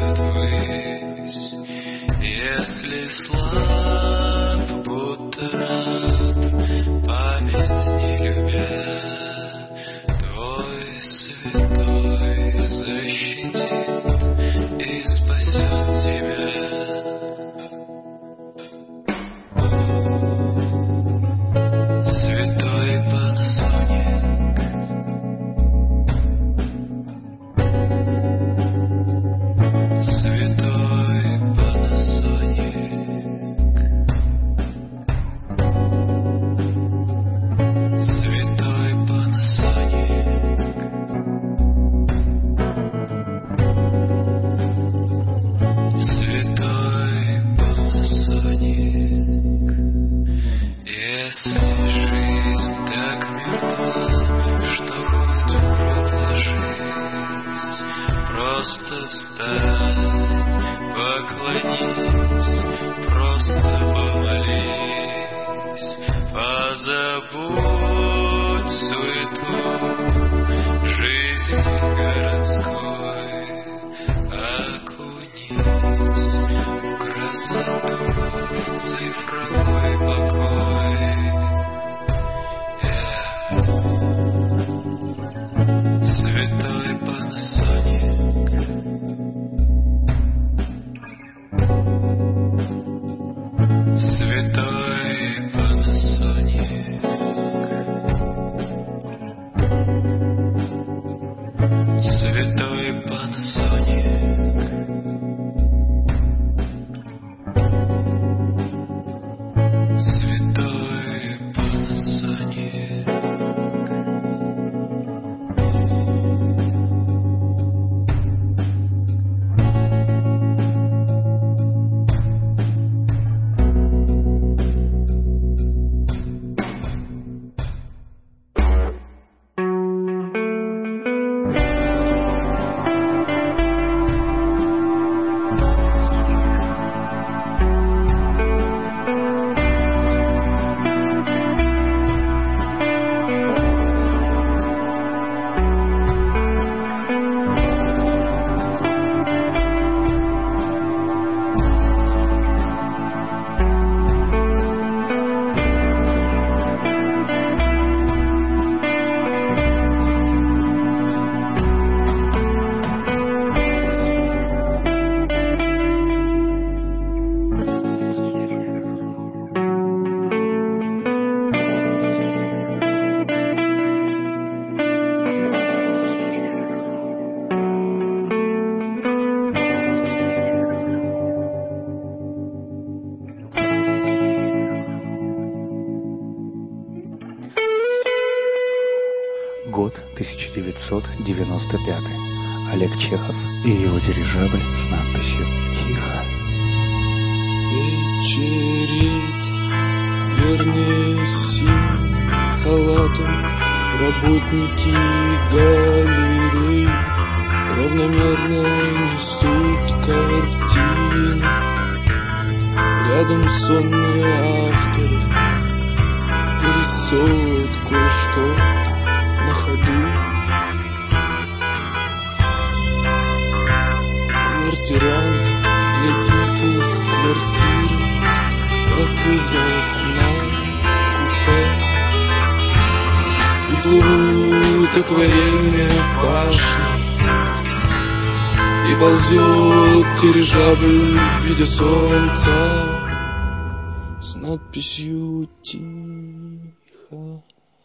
смотрят ввысь. Если слаб, будто раб, память не любя, Твой святой защитит и спасет тебя. Святой Панасоник, святой Панасоник, святой Панасоник, святой Панасоник. Если жизнь так мертва, что хоть в гроб ложись, просто встань, поклонись, просто помолись, позабудь суету жизни городской, окунись в красоту, в цифровой покой. Святой Панасоник, святой Панасоник, святой Панасоник, святой Панасоник. Год 1995. Олег Чехов и его дирижабль с надписью «Тихо». Вечереть, вернее, синим халатом работники галерей равномерно несут картины. Рядом сонные авторы дорисовывают кое-что на ходу. Квартирант глядит из квартиры, как из окна купе, и плывут акварельные башни, и ползет дирижабль в виде солнца с надписью «Тихо».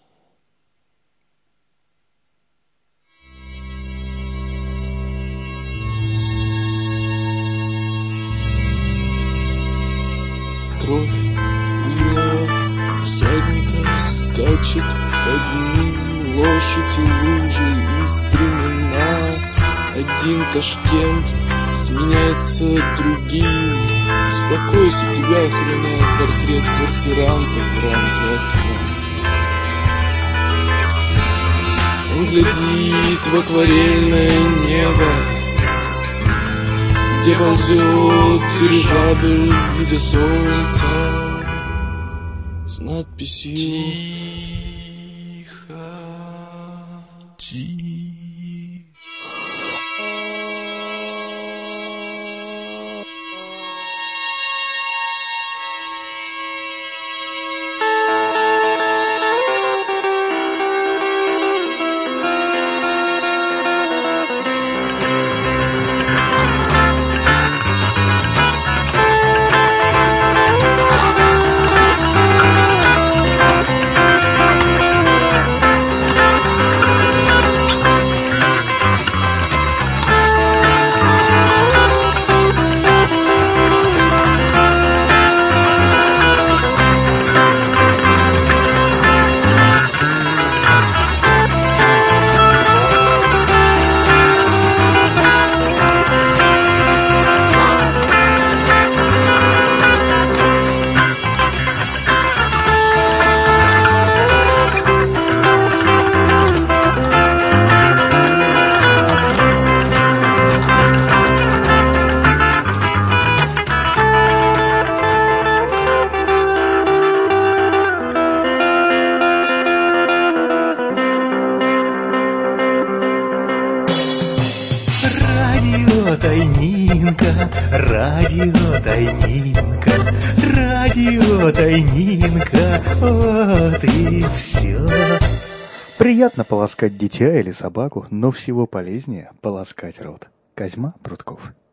Кровь пыльного всадника скачет под ним, лошадь и лужи и стремена. Один Ташкент сменяется другим. Успокойся, тебя охраняет портрет квартиранта в рамке окна. Он глядит в акварельное небо, где ползет дирижабль в виде солнца с надписью «Тихо, тихо». тайнинка, радио тайнинка, радио тайнинка, вот и все. Приятно поласкать дитя или собаку, но всего полезнее поласкать рот. Козьма Прутков.